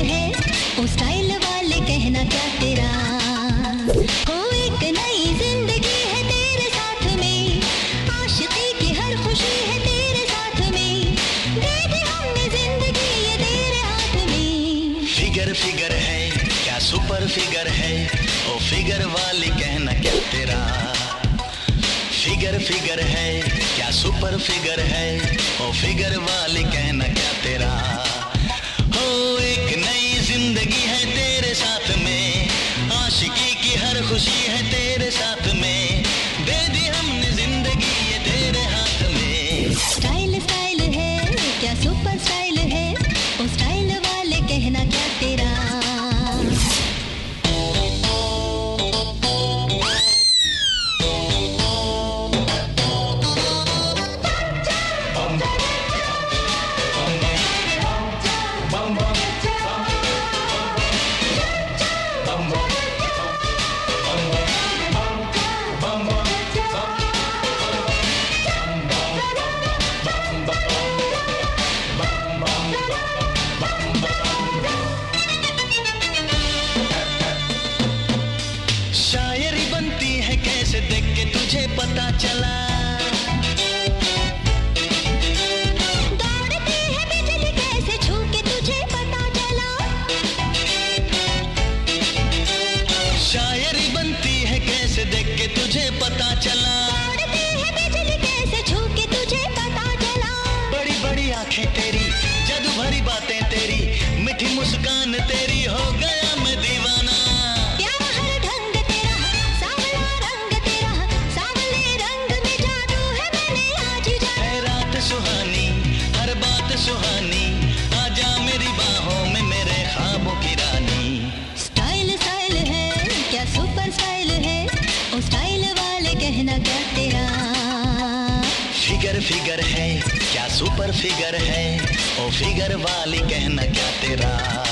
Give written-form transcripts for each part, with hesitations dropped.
है, ओ स्टाइल वाले कहना क्या तेरा। हो एक नई जिंदगी है तेरे साथ में, आशिकी की हर खुशी है तेरे साथ में, दे दी हमने जिंदगी ये तेरे हाथ में। फिगर फिगर है क्या सुपर फिगर है, ओ फिगर वाली कहना क्या तेरा। फिगर फिगर है क्या सुपर फिगर है, ओ फिगर वाली कहना क्या तेरा। हो एक नई जिंदगी है तेरे साथ में, आशिकी की हर खुशी है तेरे साथ में, दे दी हमने जिंदगी ये तेरे हाथ में। स्टाइल स्टाइल है क्या सुपर स्टाइल है, ओ स्टाइल वाले कहना क्या तेरा। शायरी बनती है कैसे देख के तुझे पता चला, दौड़ती है बिजली कैसे छू के तुझे पता चला। शायरी बनती है कैसे देख के तुझे पता चला, दौड़ती है बिजली कैसे छू के तुझे पता चला। बड़ी बड़ी आंखें तेरी, जादू भरी बातें तेरी, मीठी मुस्कान तेरी, हो गया मैं दीवाना। प्यारा हर ढंग तेरा, सांवला रंग तेरा, सांवले रंग में जादू है मैंने आज जाना। है रात सुहानी हर बात सुहानी, आजा मेरी बाहों में मेरे ख्वाबों की रानी। स्टाइल स्टाइल है क्या सुपर स्टाइल है, ओ स्टाइल वाले कहना क्या तेरा। फिगर फिगर है क्या सुपर फिगर है, ओ फिगर वाली कहना क्या तेरा।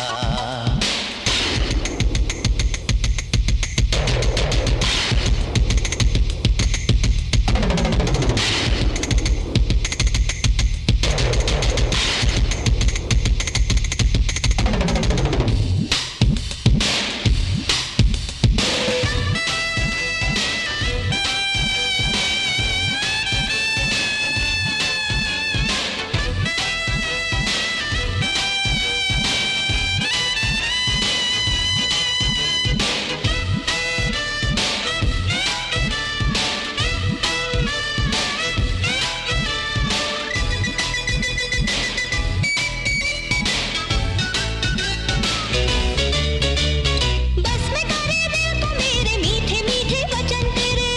बस में करे दिल को मेरे मीठे मीठे वचन तेरे,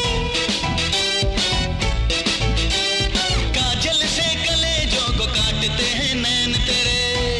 काजल से कलेजों को काटते हैं नैन तेरे,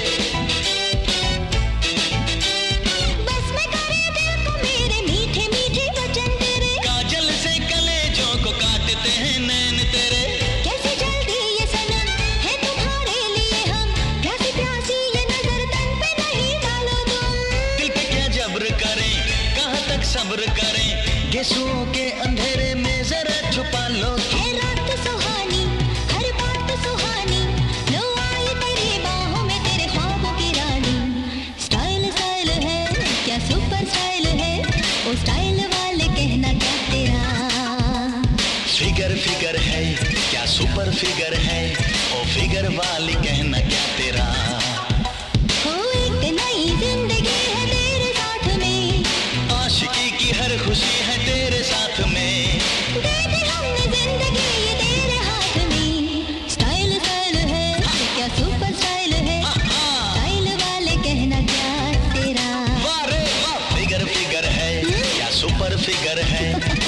बस में करे दिल को मेरे मीठे मीठे वचन तेरे। काजल से कलेजों को काटते हैं नैन तेरे। कैसी जल्दी ये सनम है तुम्हारे लिए हम, प्यासी प्यासी ये नजर तन पे नहीं डालो तुम। दिल पे क्या जब्र करें, कहाँ तक सब्र करें, गेसुओं के अंधेरे में जरा छुपा लो तुम। है रात सुहानी हर बात सुहानी, लो आई तेरी बाहों में तेरे ख्वाबों की रानी। स्टाइल स्टाइल है क्या सुपर स्टाइल है, ओ स्टाइल वाले कहना क्या तेरा। फिगर फिगर है क्या सुपर फिगर है, ओ फिगर वाली कहना क्या तेरा। हो एक नई जिंदगी है तेरे साथ में, आशिकी की हर खुशी है तेरे साथ में, दे दी हमने जिंदगी ये तेरे हाथ में। स्टाइल स्टाइल है क्या सुपर स्टाइल है, स्टाइल वाले कहना क्या तेरा। वाह रे वाह। फिगर फिगर है क्या सुपर फिगर है,